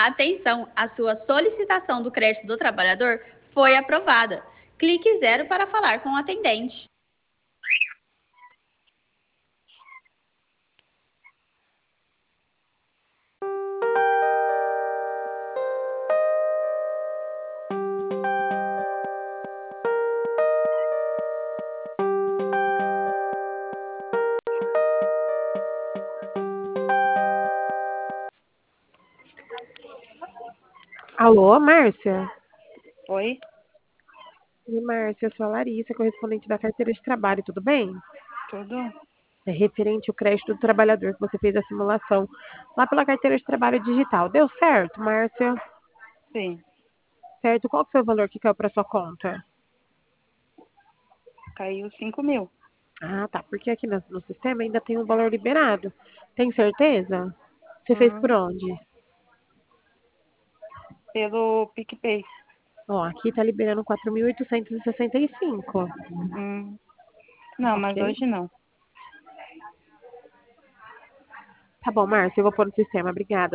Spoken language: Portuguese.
Atenção, a sua solicitação do crédito do trabalhador foi aprovada. Clique 0 para falar com o atendente. Alô, Márcia? Oi? Oi, Márcia, eu sou a Larissa, correspondente da carteira de trabalho, tudo bem? Tudo? É referente ao crédito do trabalhador que você fez a simulação lá pela carteira de trabalho digital. Deu certo, Márcia? Sim. Certo? Qual que foi o valor que caiu para sua conta? Caiu 5.000. Ah, tá, porque aqui no sistema ainda tem um valor liberado. Tem certeza? Você fez por Uhum. onde? Pelo PicPay. Ó, aqui tá liberando 4.865. Não, mas Ok? hoje não. Tá bom, Márcia, eu vou pôr no sistema. Obrigada.